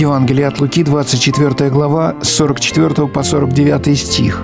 Евангелие от Луки, 24 глава, с 44 по 49 стих.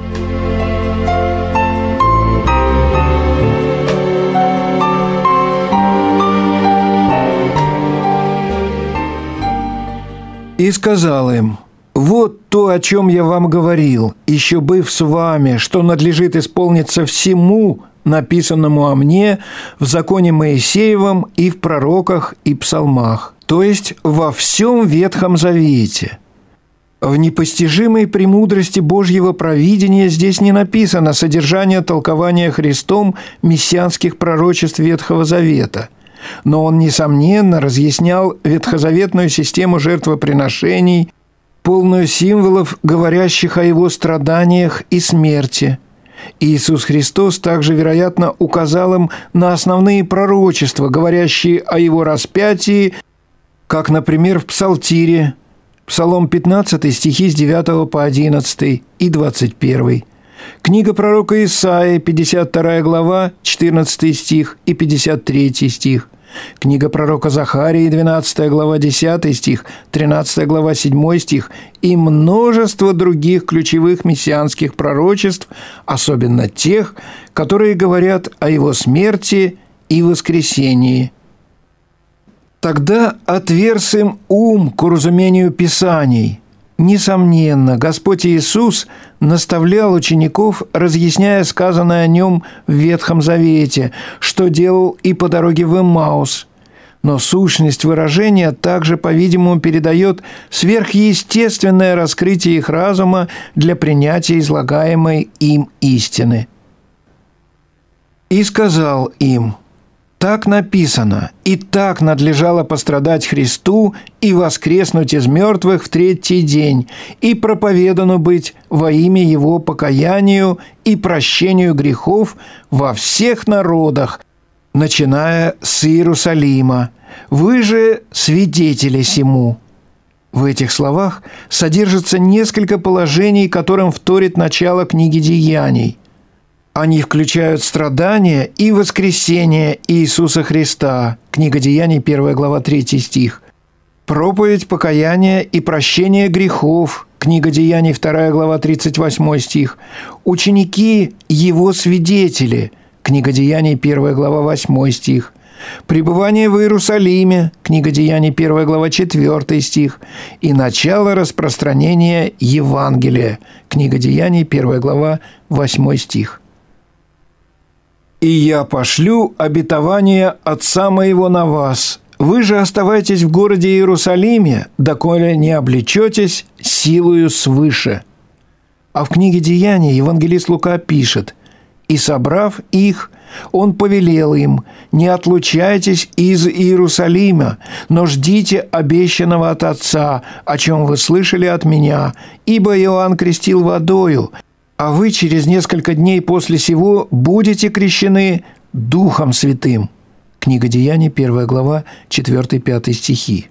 «И сказал им: вот то, о чем я вам говорил, еще быв с вами, что надлежит исполниться всему, написанному о мне в законе Моисеевом и в пророках и псалмах, то есть во всем Ветхом Завете». В непостижимой премудрости Божьего провидения здесь не написано содержание толкования Христом мессианских пророчеств Ветхого Завета, но он, несомненно, разъяснял ветхозаветную систему жертвоприношений, полную символов, говорящих о его страданиях и смерти. Иисус Христос также, вероятно, указал им на основные пророчества, говорящие о его распятии, как, например, в Псалтире, Псалом 15, стихи с 9 по 11 и 21. Книга пророка Исаии, 52 глава, 14 стих и 53 стих. Книга пророка Захарии, 12 глава, 10 стих, 13 глава, 7 стих и множество других ключевых мессианских пророчеств, особенно тех, которые говорят о его смерти и воскресении. Тогда отверз им ум к уразумению Писаний. Несомненно, Господь Иисус наставлял учеников, разъясняя сказанное о нем в Ветхом Завете, что делал и по дороге в Эммаус. Но сущность выражения также, по-видимому, передает сверхъестественное раскрытие их разума для принятия излагаемой им истины. «И сказал им: так написано, и так надлежало пострадать Христу и воскреснуть из мертвых в третий день, и проповедану быть во имя Его покаянию и прощению грехов во всех народах, начиная с Иерусалима. Вы же свидетели сему». В этих словах содержится несколько положений, которым вторит начало книги Деяний. Они включают страдания и воскресение Иисуса Христа. Книга Деяний, 1 глава, 3 стих. Проповедь покаяния и прощения грехов. Книга Деяний, 2 глава, 38 стих. Ученики Его свидетели. Книга Деяний, 1 глава, 8 стих. Пребывание в Иерусалиме. Книга Деяний, 1 глава, 4 стих. И начало распространения Евангелия. Книга Деяний, 1 глава, 8 стих. «И я пошлю обетование Отца моего на вас. Вы же оставайтесь в городе Иерусалиме, доколе не облечетесь силою свыше». А в книге Деяний евангелист Лука пишет: «И, собрав их, он повелел им: не отлучайтесь из Иерусалима, но ждите обещанного от Отца, о чем вы слышали от меня, ибо Иоанн крестил водою, а вы через несколько дней после сего будете крещены Духом Святым». Книга Деяний, 1 глава, 4-5 стихи.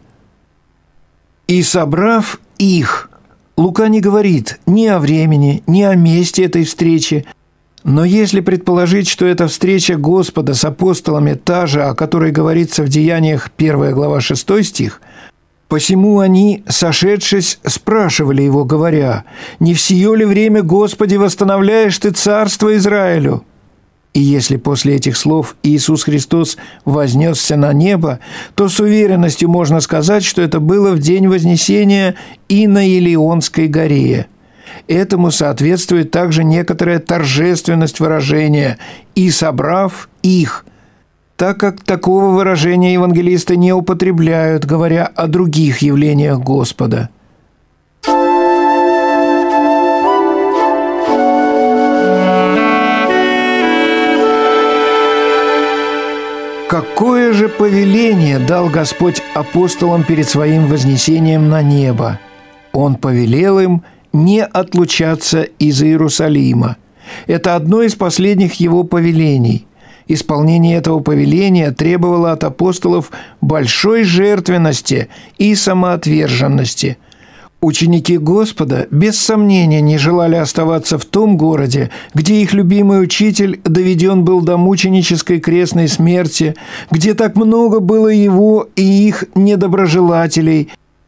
«И собрав их», Лука не говорит ни о времени, ни о месте этой встречи, но если предположить, что эта встреча Господа с апостолами та же, о которой говорится в Деяниях, 1 глава, 6 стих, «Посему они, сошедшись, спрашивали его, говоря: не в сие ли время, Господи, восстановляешь Ты царство Израилю?» И если после этих слов Иисус Христос вознесся на небо, то с уверенностью можно сказать, что это было в день Вознесения и на Илионской горе. Этому соответствует также некоторая торжественность выражения «и собрав их», так как такого выражения евангелисты не употребляют, говоря о других явлениях Господа. Какое же повеление дал Господь апостолам перед своим вознесением на небо? Он повелел им не отлучаться из Иерусалима. Это одно из последних его повелений. Исполнение этого повеления требовало от апостолов большой жертвенности и самоотверженности. Ученики Господа без сомнения не желали оставаться в том городе, где их любимый учитель доведен был до мученической крестной смерти, где так много было его и их недоброжелателей,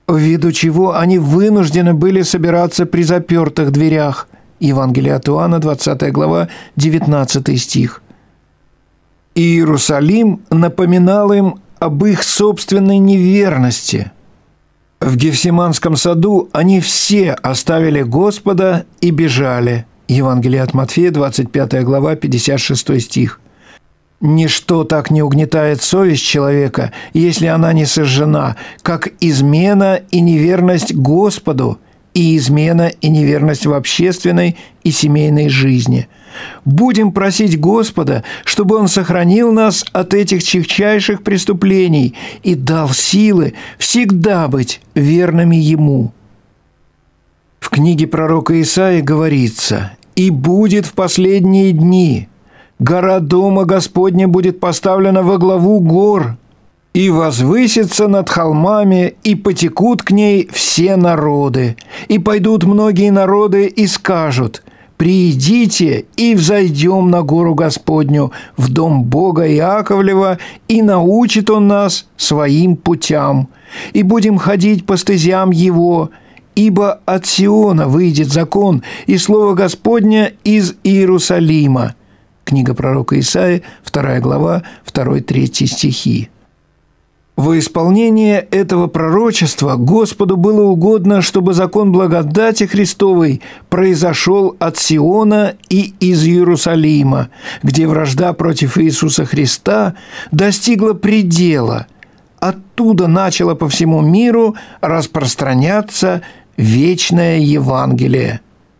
ввиду чего они вынуждены были собираться при запертых дверях. Евангелие от Иоанна, 20 глава, 19 стих. Иерусалим напоминал им об их собственной неверности. В Гефсиманском саду они все оставили Господа и бежали. Евангелие от Матфея, 25 глава, 56 стих. Ничто так не угнетает совесть человека, если она не сожжена, как измена и неверность Господу и измена и неверность в общественной и семейной жизни. Будем просить Господа, чтобы Он сохранил нас от этих чистейших преступлений и дал силы всегда быть верными Ему. В книге пророка Исаии говорится: «И будет в последние дни, гора Дома Господня будет поставлена во главу гор, и возвысится над холмами, и потекут к ней все народы, и пойдут многие народы и скажут: «Приидите и взойдем на гору Господню, в дом Бога Иаковлева, и научит Он нас своим путям, и будем ходить по стезям Его, ибо от Сиона выйдет закон, и слово Господня из Иерусалима». Книга пророка Исаии, 2 глава, 2-3 стихи. Во исполнение этого пророчества Господу было угодно, чтобы закон благодати Христовой произошел от Сиона и из Иерусалима, где вражда против Иисуса Христа достигла предела. Оттуда начало по всему миру распространяться вечное Евангелие.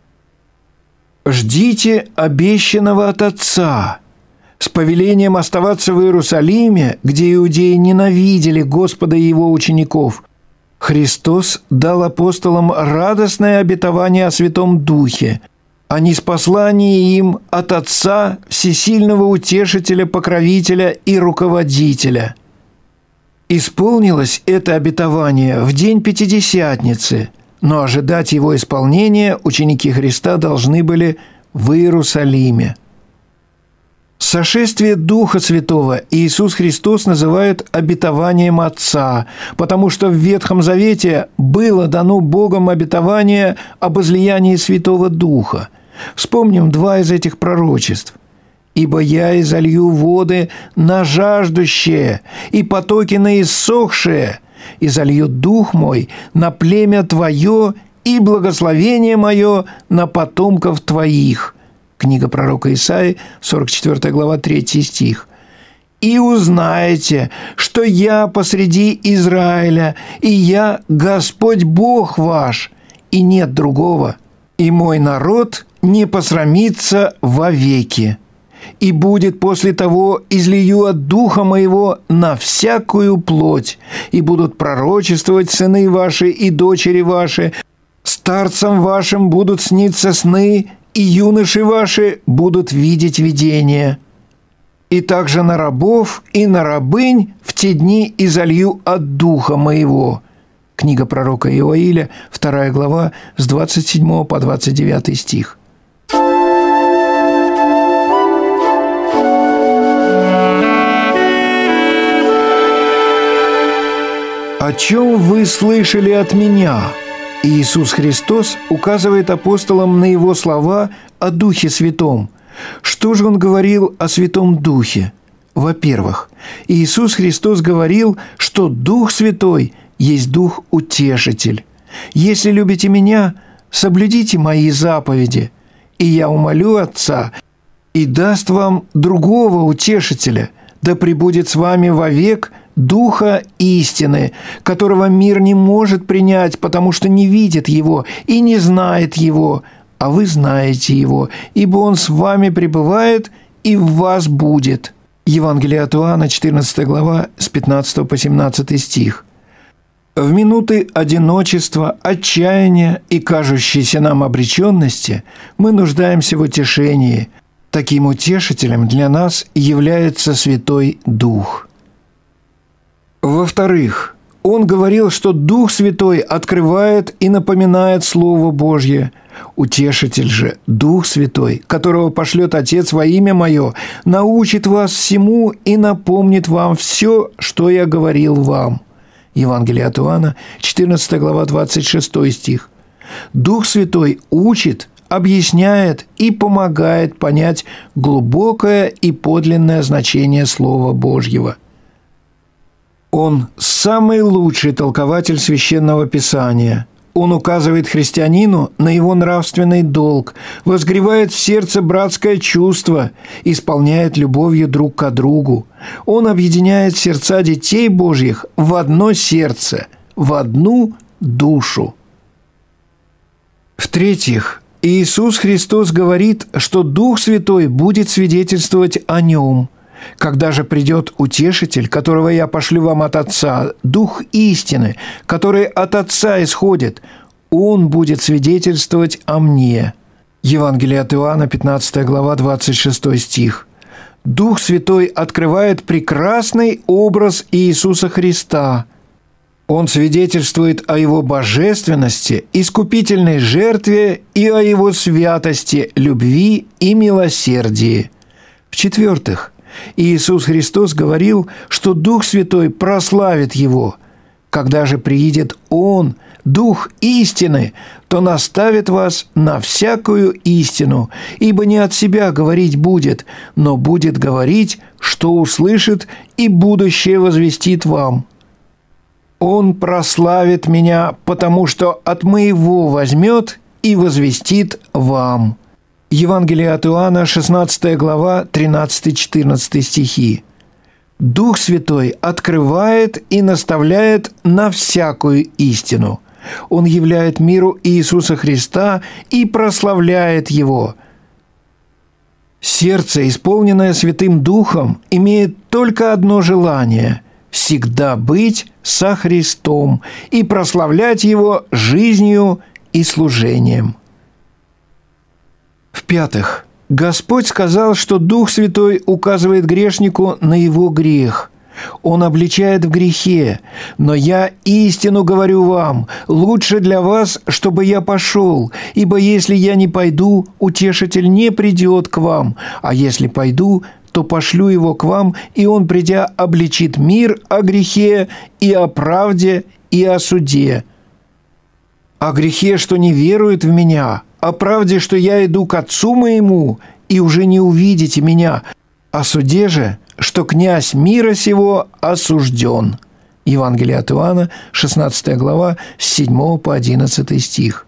«Ждите обещанного от Отца». С повелением оставаться в Иерусалиме, где иудеи ненавидели Господа и Его учеников, Христос дал апостолам радостное обетование о Святом Духе, о ниспослании им от Отца всесильного утешителя, покровителя и руководителя. Исполнилось это обетование в день Пятидесятницы, но ожидать его исполнения ученики Христа должны были в Иерусалиме. Сошествие Духа Святого Иисус Христос называет обетованием Отца, потому что в Ветхом Завете было дано Богом обетование об излиянии Святого Духа. Вспомним два из этих пророчеств. «Ибо я изолью воды на жаждущее, и потоки на иссохшее, и залью Дух мой на племя Твое, и благословение Мое на потомков Твоих». Книга пророка Исаии, 44 глава, 3 стих. «И узнаете, что я посреди Израиля, и я Господь Бог ваш, и нет другого, и мой народ не посрамится вовеки. И будет после того излию от Духа Моего на всякую плоть, и будут пророчествовать сыны ваши и дочери ваши, старцам вашим будут сниться сны, и юноши ваши будут видеть видения. И также на рабов и на рабынь в те дни изолью от Духа Моего». Книга пророка Иоиля, 2 глава, с 27 по 29 стих. «О чем вы слышали от Меня?» Иисус Христос указывает апостолам на Его слова о Духе Святом. Что же Он говорил о Святом Духе? Во-первых, Иисус Христос говорил, что Дух Святой есть Дух-Утешитель. «Если любите Меня, соблюдите Мои заповеди, и Я умолю Отца, и даст вам другого Утешителя, да пребудет с вами вовек Духа истины, которого мир не может принять, потому что не видит Его и не знает Его, а вы знаете Его, ибо Он с вами пребывает и в вас будет». Евангелие от Иоанна, 14 глава, с 15 по 17 стих. В минуты одиночества, отчаяния и кажущейся нам обреченности мы нуждаемся в утешении. Таким утешителем для нас является Святой Дух. Во-вторых, Он говорил, что Дух Святой открывает и напоминает Слово Божье. Утешитель же, Дух Святой, которого пошлет Отец во имя Мое, научит вас всему и напомнит вам все, что я говорил вам. Евангелие от Иоанна, 14 глава, 26 стих. Дух Святой учит, объясняет и помогает понять глубокое и подлинное значение Слова Божьего. Он самый лучший толкователь Священного Писания. Он указывает христианину на его нравственный долг, возгревает в сердце братское чувство, исполняет любовью друг к другу. Он объединяет сердца детей Божьих в одно сердце, в одну душу. В-третьих, Иисус Христос говорит, что Дух Святой будет свидетельствовать о Нем. Когда же придет Утешитель, которого я пошлю вам от Отца, Дух истины, который от Отца исходит, Он будет свидетельствовать о Мне». Евангелие от Иоанна, 15 глава, 26 стих. Дух Святой открывает прекрасный образ Иисуса Христа. Он свидетельствует о Его божественности, искупительной жертве и о Его святости, любви и милосердии. В-четвертых, Иисус Христос говорил, что Дух Святой прославит Его. Когда же приидет Он, Дух истины, то наставит вас на всякую истину, ибо не от себя говорить будет, но будет говорить, что услышит, и будущее возвестит вам. Он прославит Меня, потому что от Моего возьмет и возвестит вам». Евангелие от Иоанна, 16 глава, 13-14 стихи. Дух Святой открывает и наставляет на всякую истину. Он являет миру Иисуса Христа и прославляет Его. Сердце, исполненное Святым Духом, имеет только одно желание – всегда быть со Христом и прославлять Его жизнью и служением. В-пятых, Господь сказал, что Дух Святой указывает грешнику на его грех. Он обличает в грехе. «Но я истину говорю вам, лучше для вас, чтобы я пошел, ибо если я не пойду, Утешитель не придет к вам, а если пойду, то пошлю его к вам, и он, придя, обличит мир о грехе и о правде и о суде. О грехе, что не верует в Меня, о правде, что я иду к Отцу Моему, и уже не увидите Меня, о суде же, что князь мира сего осужден». Евангелие от Иоанна, 16 глава, с 7 по 11 стих.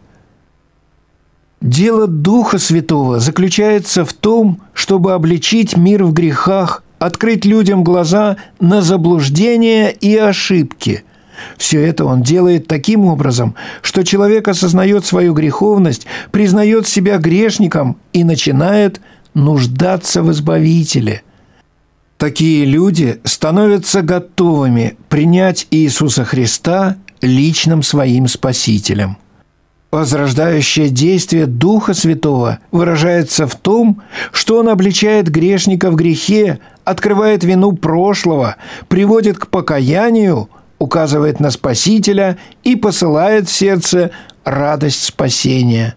Дело Духа Святого заключается в том, чтобы обличить мир в грехах, открыть людям глаза на заблуждения и ошибки. Все это Он делает таким образом, что человек осознает свою греховность, признает себя грешником и начинает нуждаться в Избавителе. Такие люди становятся готовыми принять Иисуса Христа личным своим Спасителем. Возрождающее действие Духа Святого выражается в том, что Он обличает грешника в грехе, открывает вину прошлого, приводит к покаянию, указывает на Спасителя и посылает в сердце радость спасения.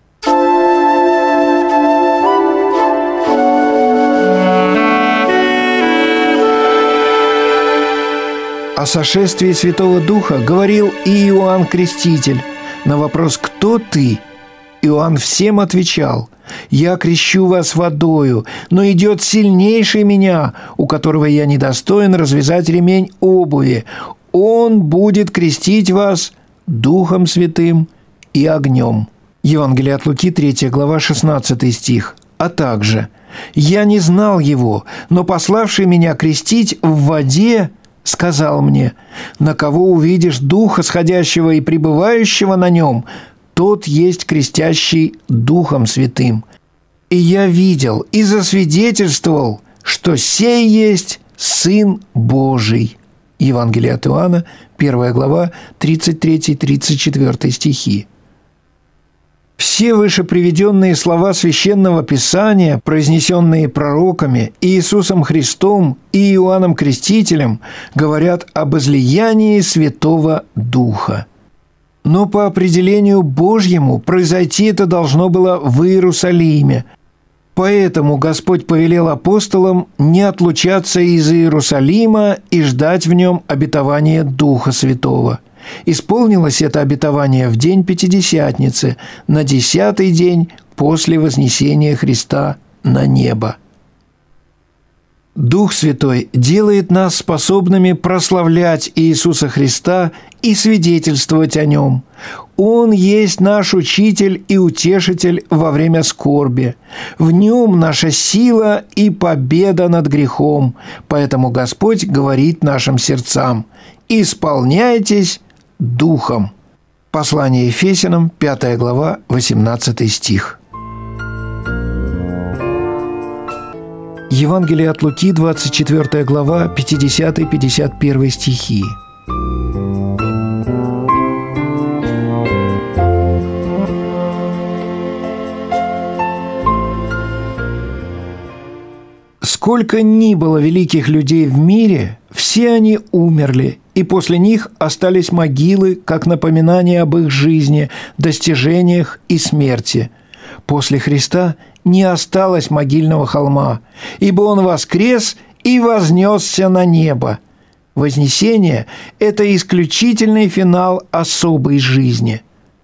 О сошествии Святого Духа говорил и Иоанн Креститель. На вопрос «Кто ты?» Иоанн всем отвечал: «Я крещу вас водою, но идет сильнейший меня, у которого я недостоин развязать ремень обуви. Он будет крестить вас Духом Святым и огнем». Евангелие от Луки, 3 глава, 16 стих. А также: «Я не знал его, но пославший меня крестить в воде сказал мне: на кого увидишь Духа сходящего и пребывающего на нем, тот есть крестящий Духом Святым. И я видел и засвидетельствовал, что сей есть Сын Божий». Евангелие от Иоанна, 1 глава, 33-34 стихи. Все вышеприведенные слова Священного Писания, произнесенные пророками Иисусом Христом и Иоанном Крестителем, говорят об излиянии Святого Духа. Но по определению Божьему произойти это должно было в Иерусалиме. Поэтому Господь повелел апостолам не отлучаться из Иерусалима и ждать в нем обетования Духа Святого. Исполнилось это обетование в день Пятидесятницы, на 10-й день после вознесения Христа на небо. Дух Святой делает нас способными прославлять Иисуса Христа и свидетельствовать о Нем. Он есть наш Учитель и Утешитель во время скорби. В Нем наша сила и победа над грехом. Поэтому Господь говорит нашим сердцам: «Исполняйтесь Духом». Послание Ефесянам, 5 глава, 18 стих. Евангелие от Луки, 24 глава, 50-51 стихи. Сколько ни было великих людей в мире, все они умерли, и после них остались могилы, как напоминание об их жизни, достижениях и смерти. После Христа не осталось могильного холма, ибо Он воскрес и вознесся на небо. Вознесение – это исключительный финал особой жизни.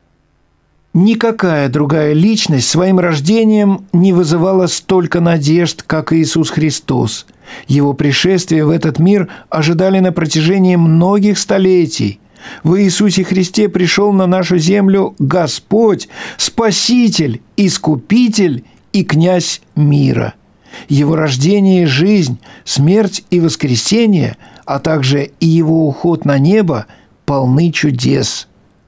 Никакая другая личность своим рождением не вызывала столько надежд, как Иисус Христос. Его пришествие в этот мир ожидали на протяжении многих столетий. В Иисусе Христе пришел на нашу землю Господь, Спаситель, Искупитель и Князь мира. Его рождение и жизнь, смерть и воскресение, а также и Его уход на небо полны чудес.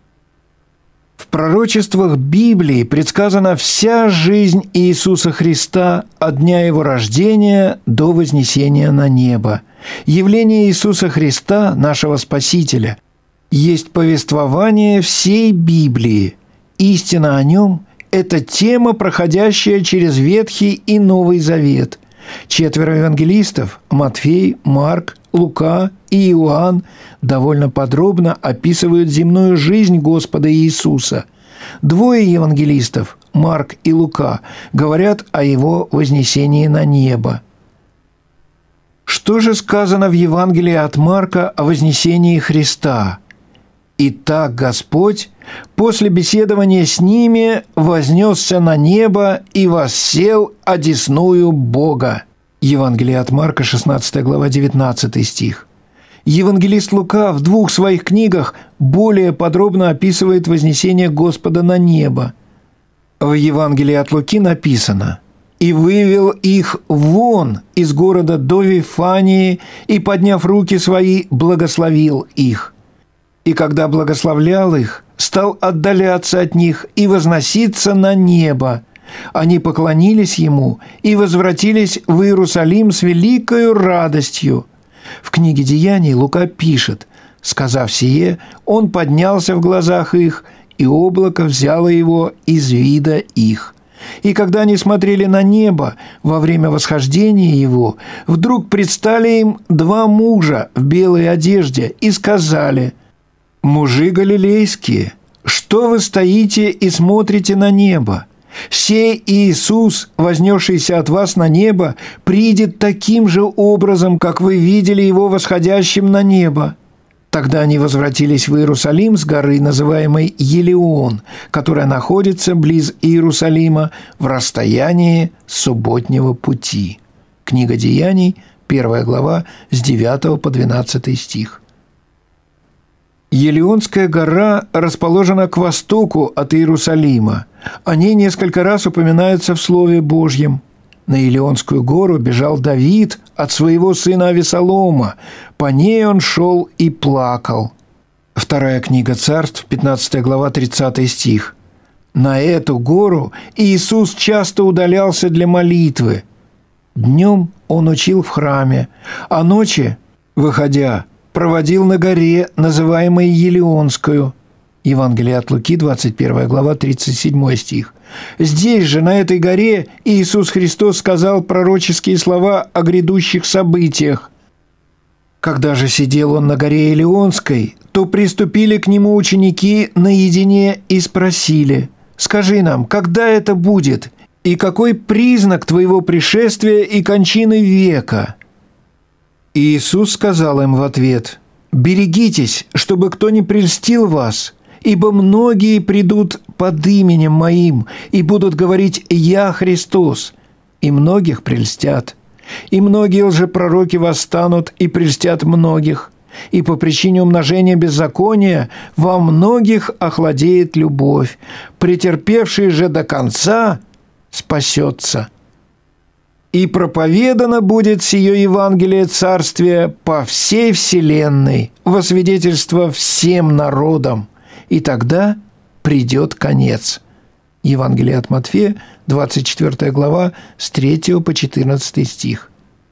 В пророчествах Библии предсказана вся жизнь Иисуса Христа от дня Его рождения до вознесения на небо. Явление Иисуса Христа, нашего Спасителя, есть повествование всей Библии. Истина о Нем – это тема, проходящая через Ветхий и Новый Завет. 4 евангелистов – Матфей, Марк, Лука и Иоанн – довольно подробно описывают земную жизнь Господа Иисуса. 2 евангелистов – Марк и Лука – говорят о Его вознесении на небо. Что же сказано в Евангелии от Марка о вознесении Христа? «Итак, Господь после беседования с ними вознесся на небо и воссел одесную Бога». Евангелие от Марка, 16 глава, 19 стих. Евангелист Лука в 2 своих книгах более подробно описывает вознесение Господа на небо. В Евангелии от Луки написано: «И вывел их вон из города до Вифании, и, подняв руки свои, благословил их. И когда благословлял их, стал отдаляться от них и возноситься на небо. Они поклонились Ему и возвратились в Иерусалим с великою радостью». В книге «Деяний» Лука пишет: «Сказав сие, Он поднялся в глазах их, и облако взяло Его из вида их. И когда они смотрели на небо во время восхождения Его, вдруг предстали им 2 мужа в белой одежде и сказали: «Мужи галилейские, что вы стоите и смотрите на небо? Сей Иисус, вознесшийся от вас на небо, придет таким же образом, как вы видели Его восходящим на небо». Тогда они возвратились в Иерусалим с горы, называемой Елеон, которая находится близ Иерусалима в расстоянии субботнего пути. Книга Деяний, 1 глава, с 9 по 12 стих. Елеонская гора расположена к востоку от Иерусалима. О ней несколько раз упоминается в Слове Божьем. На Елеонскую гору бежал Давид от своего сына Авесолома. По ней он шел и плакал. 2 книга Царств, 15 глава, 30 стих. На эту гору Иисус часто удалялся для молитвы. Днем он учил в храме, а ночи, выходя, проводил на горе, называемой Елеонскую. Евангелие от Луки, 21 глава, 37 стих. Здесь же, на этой горе, Иисус Христос сказал пророческие слова о грядущих событиях. Когда же сидел он на горе Елеонской, то приступили к нему ученики наедине и спросили: «Скажи нам, когда это будет? И какой признак твоего пришествия и кончины века?» И Иисус сказал им в ответ: «Берегитесь, чтобы кто не прельстил вас, ибо многие придут под именем Моим и будут говорить: „Я Христос“, и многих прельстят. И многие лжепророки восстанут и прельстят многих, и по причине умножения беззакония во многих охладеет любовь. Претерпевший же до конца спасется. И проповедано будет сие Евангелие Царствия по всей вселенной, во свидетельство всем народам, и тогда придет конец». Евангелие от Матфея, 24 глава, с 3 по 14 стих.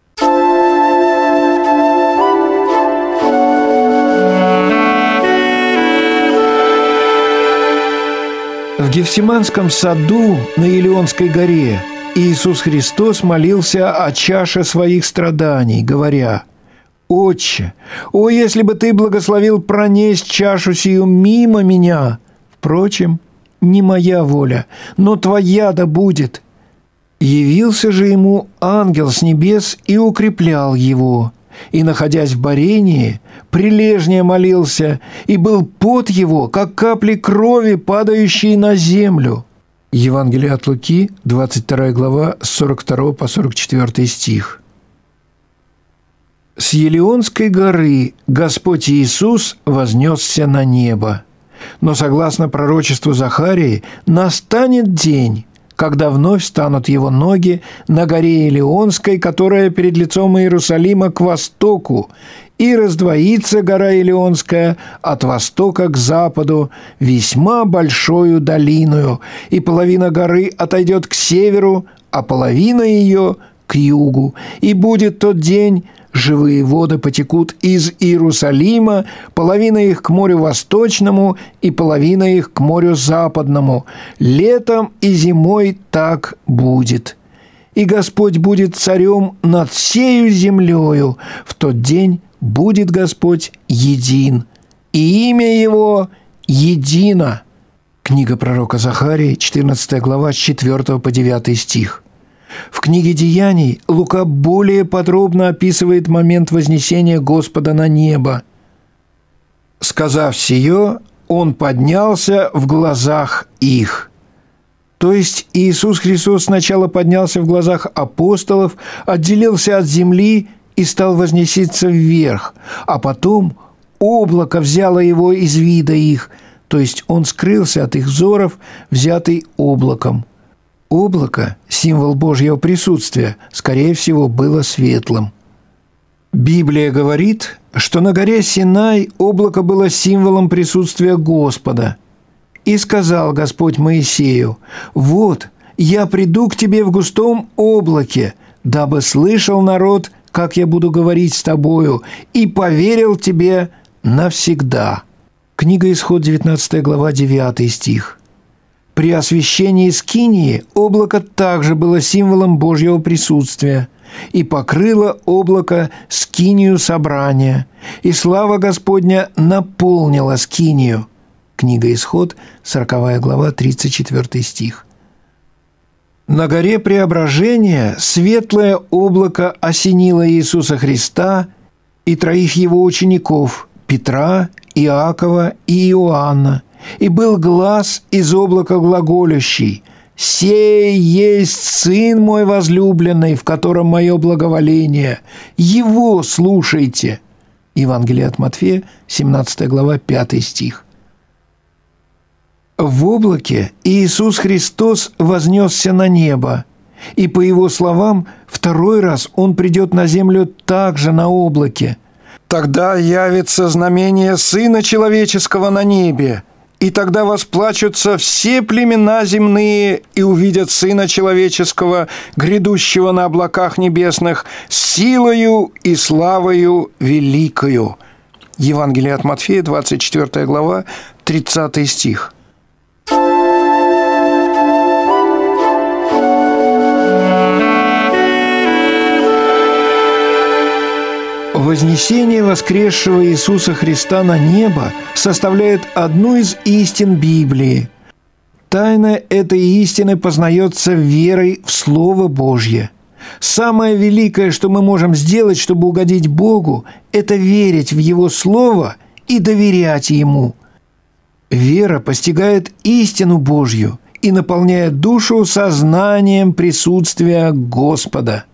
В Гефсиманском саду на Илионской горе Иисус Христос молился о чаше своих страданий, говоря: «Отче, о, если бы Ты благословил пронесть чашу сию мимо меня! Впрочем, не моя воля, но Твоя да будет». Явился же ему ангел с небес и укреплял его, и, находясь в борении, прилежнее молился, и был пот его, как капли крови, падающие на землю. Евангелие от Луки, 22 глава, с 42 по 44 стих. С Елеонской горы Господь Иисус вознесся на небо. Но, согласно пророчеству Захарии, настанет день, когда вновь станут его ноги на горе Елеонской, которая перед лицом Иерусалима к востоку, и раздвоится гора Елеонская от востока к западу весьма большою долиною, и половина горы отойдет к северу, а половина ее к югу. И будет тот день, живые воды потекут из Иерусалима, половина их к морю восточному и половина их к морю западному. Летом и зимой так будет. И Господь будет царем над всею землею. В тот день будет Господь един, и имя Его едино». Книга пророка Захарии, 14 глава, с 4 по 9 стих. В книге «Деяний» Лука более подробно описывает момент вознесения Господа на небо. «Сказав сие, Он поднялся в глазах их». То есть Иисус Христос сначала поднялся в глазах апостолов, отделился от земли и стал возноситься вверх, а потом облако взяло Его из вида их, то есть Он скрылся от их взоров, взятый облаком. Облако, символ Божьего присутствия, скорее всего, было светлым. Библия говорит, что на горе Синай облако было символом присутствия Господа. «И сказал Господь Моисею: вот, я приду к тебе в густом облаке, дабы слышал народ, как я буду говорить с тобою, и поверил тебе навсегда». Книга Исход, 19 глава, 9 стих. При освящении скинии облако также было символом Божьего присутствия, и покрыло облако скинию собрания, и слава Господня наполнила скинию. Книга Исход, 40 глава, 34 стих. На горе Преображения светлое облако осенило Иисуса Христа и троих его учеников – Петра, Иакова и Иоанна, и был глас из облака глаголющий: «Сей есть Сын мой возлюбленный, в котором мое благоволение. Его слушайте». Евангелие от Матфея, 17 глава, 5 стих. В облаке Иисус Христос вознесся на небо, и, по Его словам, второй раз Он придет на землю также на облаке. «Тогда явится знамение Сына Человеческого на небе, и тогда восплачутся все племена земные и увидят Сына Человеческого, грядущего на облаках небесных, силою и славою великою». Евангелие от Матфея, 24 глава, 30 стих. Вознесение воскресшего Иисуса Христа на небо составляет одну из истин Библии. Тайна этой истины познается верой в Слово Божье. Самое великое, что мы можем сделать, чтобы угодить Богу, это верить в Его Слово и доверять Ему. Вера постигает истину Божью и наполняет душу сознанием присутствия Господа.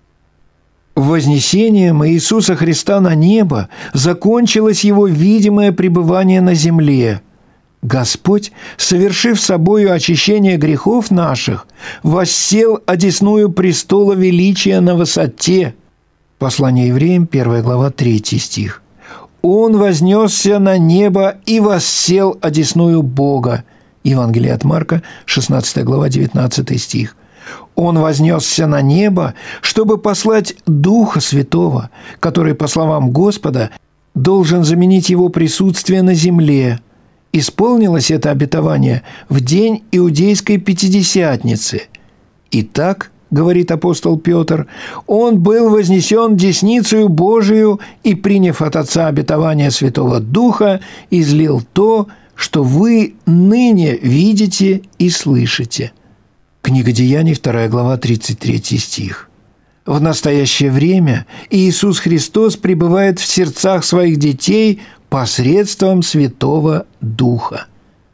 Вознесением Иисуса Христа на небо закончилось Его видимое пребывание на земле. Господь, совершив собою очищение грехов наших, воссел одесную престола величия на высоте. Послание Евреям, 1 глава, 3 стих. Он вознесся на небо и воссел одесную Бога. Евангелие от Марка, 16 глава, 19 стих. Он вознесся на небо, чтобы послать Духа Святого, который, по словам Господа, должен заменить Его присутствие на земле. Исполнилось это обетование в день Иудейской Пятидесятницы. Итак, говорит апостол Петр, он был вознесен десницею Божию и, приняв от Отца обетование Святого Духа, излил то, что вы ныне видите и слышите. Книга Деяний, 2 глава, 33 стих. В настоящее время Иисус Христос пребывает в сердцах своих детей посредством Святого Духа.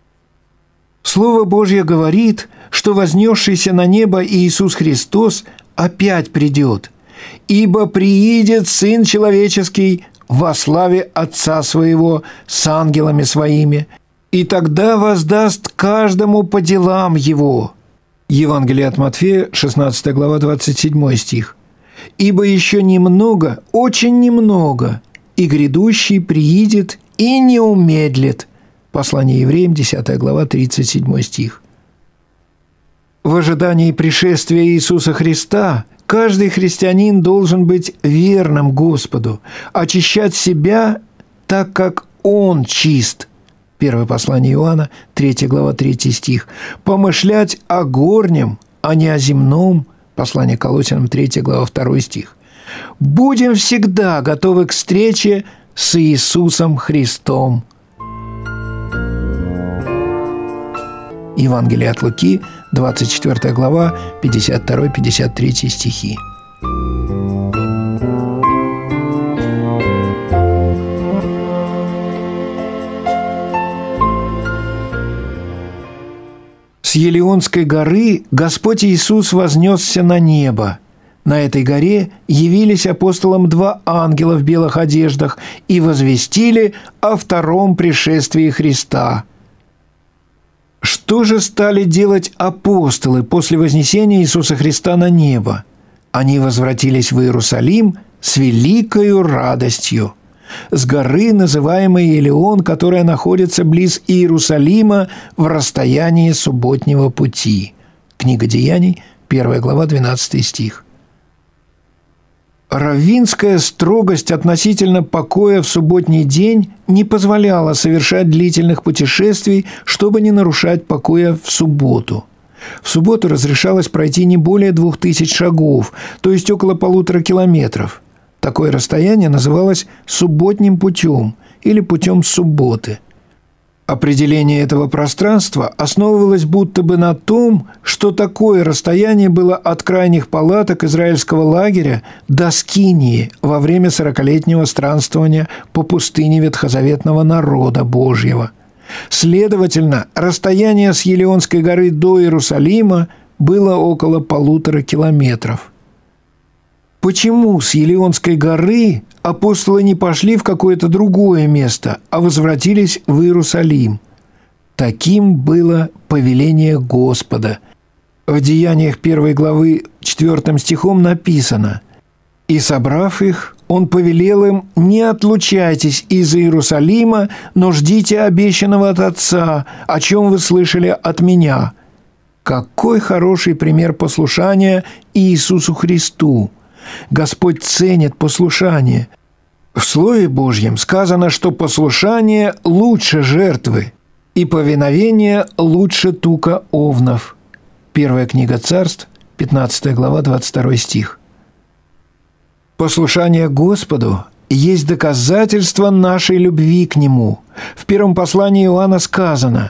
Слово Божье говорит, что вознесшийся на небо Иисус Христос опять придет, ибо приидет Сын Человеческий во славе Отца Своего с ангелами Своими, и тогда воздаст каждому по делам Его». Евангелие от Матфея, 16 глава, 27 стих. «Ибо еще немного, очень немного, и грядущий приидет и не умедлит». Послание Евреям, 10 глава, 37 стих. В ожидании пришествия Иисуса Христа каждый христианин должен быть верным Господу, очищать себя так, как Он чист. Первое послание Иоанна, 3 глава, 3 стих. Помышлять о горнем, а не о земном. Послание Колоссянам, 3 глава, 2 стих. Будем всегда готовы к встрече с Иисусом Христом. Евангелие от Луки, 24 глава, 52-53 стихи. С Елеонской горы Господь Иисус вознесся на небо. На этой горе явились апостолам 2 ангела в белых одеждах и возвестили о втором пришествии Христа. Что же стали делать апостолы после вознесения Иисуса Христа на небо? Они возвратились в Иерусалим с великою радостью. С горы, называемой Елеон, которая находится близ Иерусалима в расстоянии субботнего пути. Книга Деяний, 1 глава, 12 стих. Раввинская строгость относительно покоя в субботний день не позволяла совершать длительных путешествий, чтобы не нарушать покоя в субботу. В субботу разрешалось пройти не более 2000 шагов, то есть около 1,5 километров. Такое расстояние называлось субботним путем или путем субботы. Определение этого пространства основывалось будто бы на том, что такое расстояние было от крайних палаток израильского лагеря до Скинии во время 40-летнего странствования по пустыне ветхозаветного народа Божьего. Следовательно, расстояние с Елеонской горы до Иерусалима было около 1,5 километров. Почему с Елеонской горы апостолы не пошли в какое-то другое место, а возвратились в Иерусалим? Таким было повеление Господа. В Деяниях 1 главы 4 стихом написано: «И, собрав их, он повелел им: не отлучайтесь из Иерусалима, но ждите обещанного от Отца, о чем вы слышали от меня». Какой хороший пример послушания Иисусу Христу! Господь ценит послушание. В Слове Божьем сказано, что послушание лучше жертвы, и повиновение лучше тука овнов. Первая книга Царств, 15 глава, 22 стих. Послушание Господу есть доказательство нашей любви к Нему. В первом послании Иоанна сказано: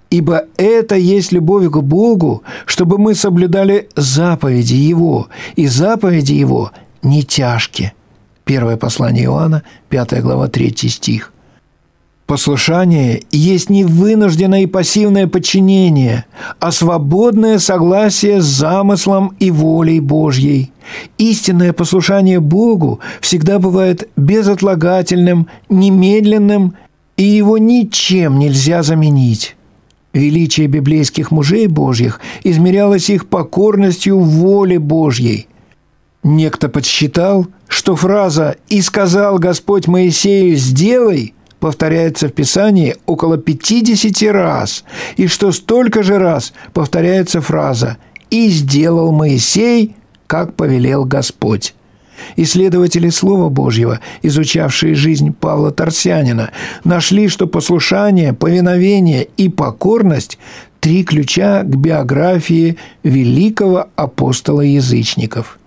Ибо это есть любовь к Богу, чтобы мы соблюдали заповеди Его, и заповеди Его не тяжки». Первое послание Иоанна, 5 глава, 3 стих. Послушание есть не вынужденное и пассивное подчинение, а свободное согласие с замыслом и волей Божьей. Истинное послушание Богу всегда бывает безотлагательным, немедленным, и его ничем нельзя заменить. Величие библейских мужей Божьих измерялось их покорностью воле Божьей. Некто подсчитал, что фраза «И сказал Господь Моисею: сделай» повторяется в Писании около 50 раз, и что столько же раз повторяется фраза «И сделал Моисей, как повелел Господь». Исследователи Слова Божьего, изучавшие жизнь Павла Тарсянина, нашли, что послушание, повиновение и покорность – 3 ключа к биографии великого апостола язычников.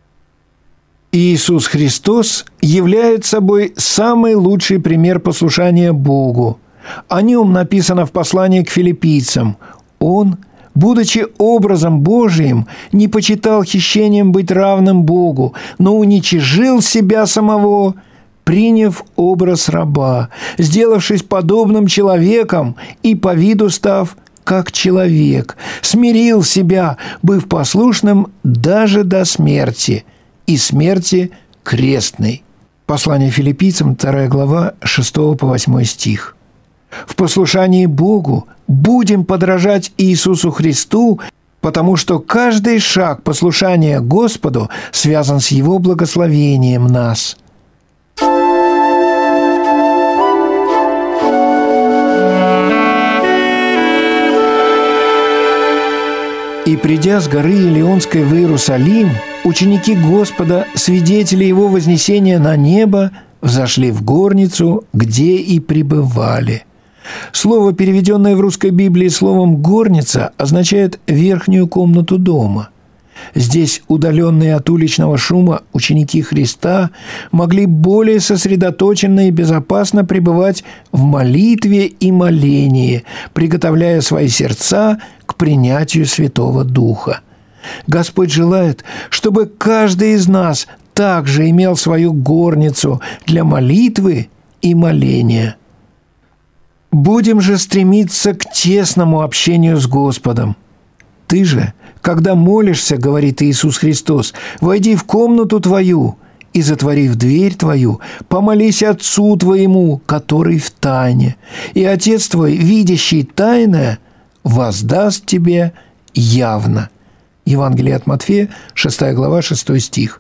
Иисус Христос является собой самый лучший пример послушания Богу. О нем написано в послании к филиппийцам. Он, будучи образом Божиим, не почитал хищением быть равным Богу, но уничижил себя самого, приняв образ раба, сделавшись подобным человеком и по виду став как человек, смирил себя, быв послушным даже до смерти, и смерти крестной. Послание филиппийцам, 2 глава, 6 по 8 стих. В послушании Богу будем подражать Иисусу Христу, потому что каждый шаг послушания Господу связан с Его благословением нас. «И придя с горы Илионской в Иерусалим, ученики Господа, свидетели Его вознесения на небо, взошли в горницу, где и пребывали». Слово, переведенное в русской Библии словом «горница», означает верхнюю комнату дома. Здесь, удаленные от уличного шума, ученики Христа могли более сосредоточенно и безопасно пребывать в молитве и молении, приготовляя свои сердца к принятию Святого Духа. Господь желает, чтобы каждый из нас также имел свою горницу для молитвы и моления. Будем же стремиться к тесному общению с Господом. Ты же, когда молишься, говорит Иисус Христос, войди в комнату твою и, затворив дверь твою, помолись Отцу твоему, который в тайне, и Отец твой, видящий тайное, воздаст тебе явно. Евангелие от Матфея, 6 глава, 6 стих.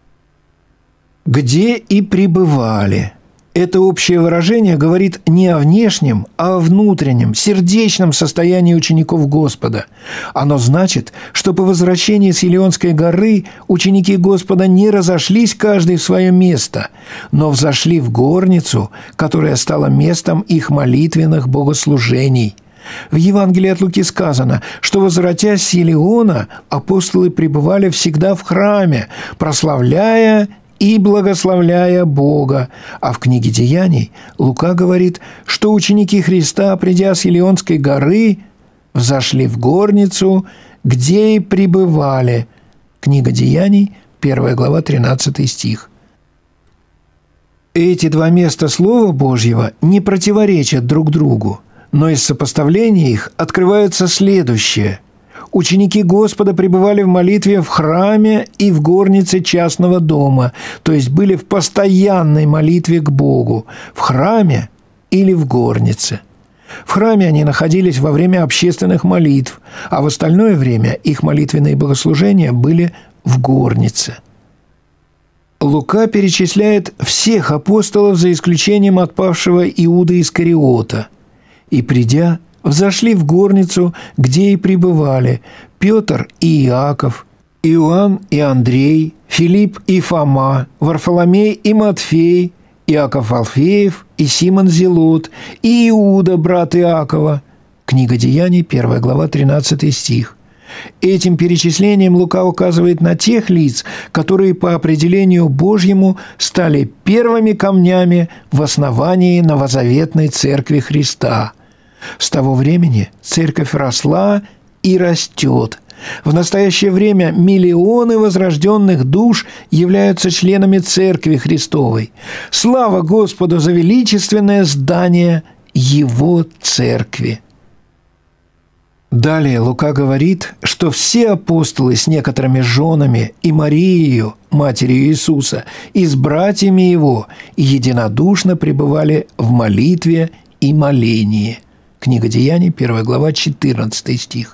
«Где и пребывали». Это общее выражение говорит не о внешнем, а о внутреннем, сердечном состоянии учеников Господа. Оно значит, что по возвращении с Илионской горы ученики Господа не разошлись каждый в свое место, но взошли в горницу, которая стала местом их молитвенных богослужений. В Евангелии от Луки сказано, что, возвратясь с Илиона, апостолы пребывали всегда в храме, прославляя и благословляя Бога. А в книге «Деяний» Лука говорит, что ученики Христа, придя с Илионской горы, взошли в горницу, где и пребывали. Книга «Деяний», 1 глава, 13 стих. Эти 2 места Слова Божьего не противоречат друг другу, но из сопоставления их открывается следующее. Ученики Господа пребывали в молитве в храме и в горнице частного дома, то есть были в постоянной молитве к Богу, в храме или в горнице. В храме они находились во время общественных молитв, а в остальное время их молитвенные богослужения были в горнице. Лука перечисляет всех апостолов за исключением отпавшего Иуды Искариота. «И, придя, взошли в горницу, где и пребывали Петр и Иаков, Иоанн и Андрей, Филипп и Фома, Варфоломей и Матфей, Иаков Алфеев и Симон Зелот, и Иуда, брат Иакова». Книга Деяний, 1 глава, 13 стих. Этим перечислением Лука указывает на тех лиц, которые по определению Божьему стали первыми камнями в основании новозаветной Церкви Христа. С того времени церковь росла и растет. В настоящее время миллионы возрожденных душ являются членами Церкви Христовой. Слава Господу за величественное здание Его Церкви. Далее Лука говорит, что все апостолы с некоторыми женами и Марией, матерью Иисуса, и с братьями Его единодушно пребывали в молитве и молении. Книга Деяний, 1 глава, 14 стих.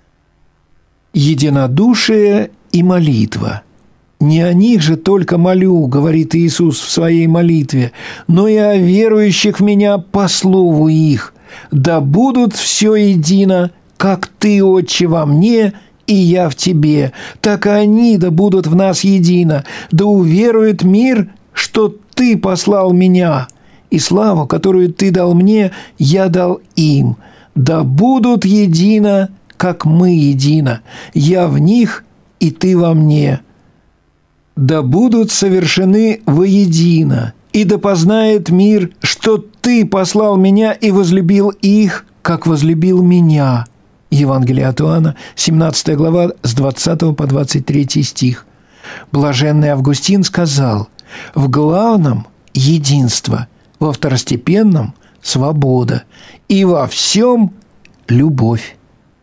Единодушие и молитва. «Не о них же только молю, — говорит Иисус в своей молитве, — но и о верующих в Меня по слову их. Да будут все едино, как Ты, Отче, во Мне, и Я в Тебе, так и они да будут в нас едино. Да уверует мир, что Ты послал Меня, и славу, которую Ты дал Мне, Я дал им. Да будут едино, как Мы едино, Я в них, и Ты во Мне. Да будут совершены воедино, и да познает мир, что Ты послал Меня и возлюбил их, как возлюбил Меня». Евангелие от Иоанна, 17 глава, с 20 по 23 стих. Блаженный Августин сказал: «В главном – единство, во второстепенном – свобода, и во всем – любовь».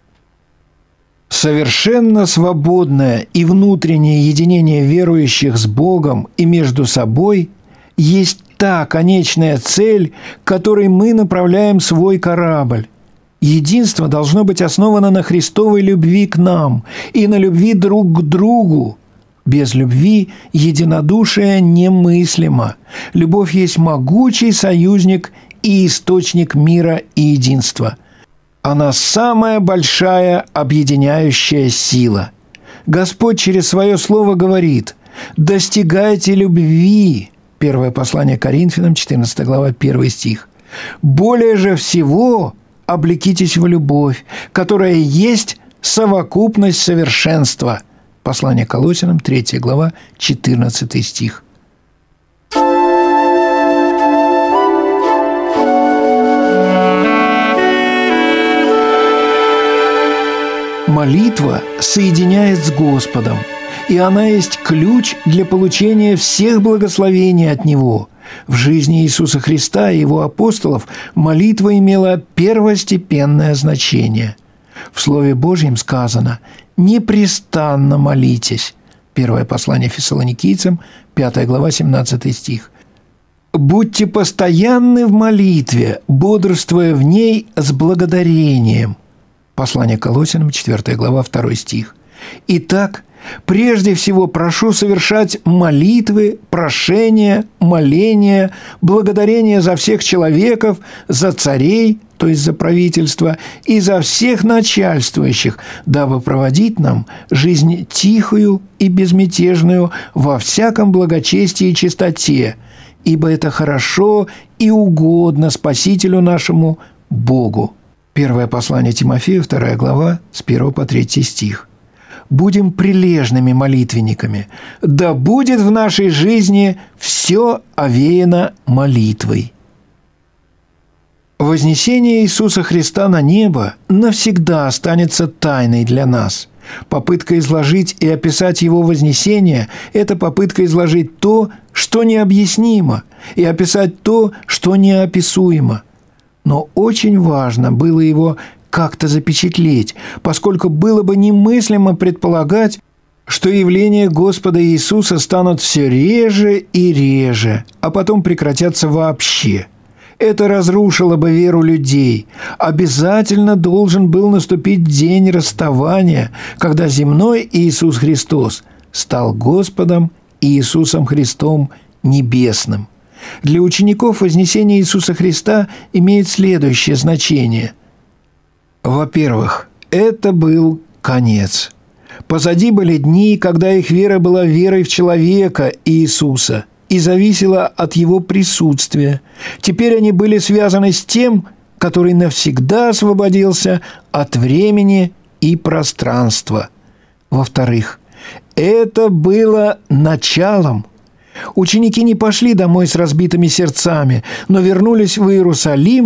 Совершенно свободное и внутреннее единение верующих с Богом и между собой есть та конечная цель, к которой мы направляем свой корабль. Единство должно быть основано на Христовой любви к нам и на любви друг к другу. Без любви единодушие немыслимо. Любовь есть могучий союзник и источник мира и единства. Она самая большая объединяющая сила. Господь через Свое Слово говорит: «Достигайте любви». Первое послание Коринфянам, 14 глава, 1 стих. «Более же всего облекитесь в любовь, которая есть совокупность совершенства». Послание Колоссянам, 3 глава, 14 стих. Молитва соединяет с Господом, и она есть ключ для получения всех благословений от Него. В жизни Иисуса Христа и Его апостолов молитва имела первостепенное значение. В Слове Божьем сказано: «Непрестанно молитесь». Первое послание Фессалоникийцам, 5 глава, 17 стих. «Будьте постоянны в молитве, бодрствуя в ней с благодарением». Послание Колоссянам, 4 глава, 2 стих. Итак, прежде всего прошу совершать молитвы, прошения, моления, благодарения за всех человеков, за царей, то есть за правительство, и за всех начальствующих, дабы проводить нам жизнь тихую и безмятежную во всяком благочестии и чистоте, ибо это хорошо и угодно Спасителю нашему Богу». Первое послание Тимофею, 2 глава, с 1 по 3 стих. «Будем прилежными молитвенниками, да будет в нашей жизни все овеяно молитвой». Вознесение Иисуса Христа на небо навсегда останется тайной для нас. Попытка изложить и описать Его вознесение – это попытка изложить то, что необъяснимо, и описать то, что неописуемо. Но очень важно было его как-то запечатлеть, поскольку было бы немыслимо предполагать, что явления Господа Иисуса станут все реже и реже, а потом прекратятся вообще. Это разрушило бы веру людей. Обязательно должен был наступить день расставания, когда земной Иисус Христос стал Господом Иисусом Христом небесным. Для учеников вознесение Иисуса Христа имеет следующее значение. Во-первых, это был конец. Позади были дни, когда их вера была верой в человека Иисуса и зависела от Его присутствия. Теперь они были связаны с тем, который навсегда освободился от времени и пространства. Во-вторых, это было началом. Ученики не пошли домой с разбитыми сердцами, но вернулись в Иерусалим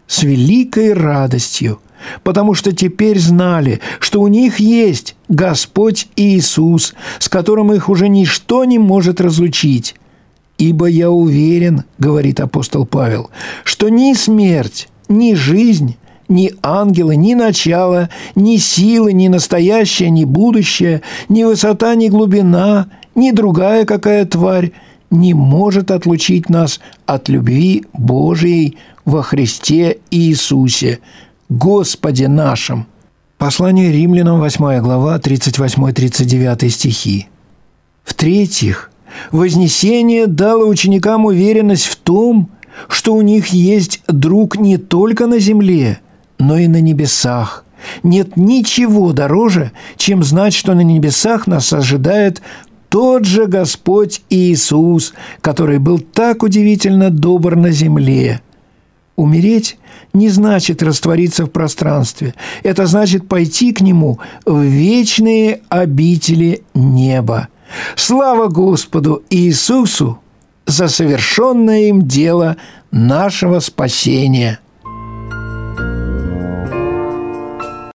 с великой радостью, потому что теперь знали, что у них есть Господь Иисус, с которым их уже ничто не может разлучить. «Ибо я уверен, — говорит апостол Павел, — что ни смерть, ни жизнь, ни ангелы, ни начало, ни силы, ни настоящее, ни будущее, ни высота, ни глубина, ни другая какая тварь не может отлучить нас от любви Божией во Христе Иисусе, Господе нашим». Послание римлянам, 8 глава, 38-39 стихи. В-третьих, Вознесение дало ученикам уверенность в том, что у них есть друг не только на земле, но и на небесах. Нет ничего дороже, чем знать, что на небесах нас ожидает тот же Господь Иисус, который был так удивительно добр на земле. Умереть не значит раствориться в пространстве. Это значит пойти к Нему в вечные обители неба. Слава Господу Иисусу за совершенное им дело нашего спасения!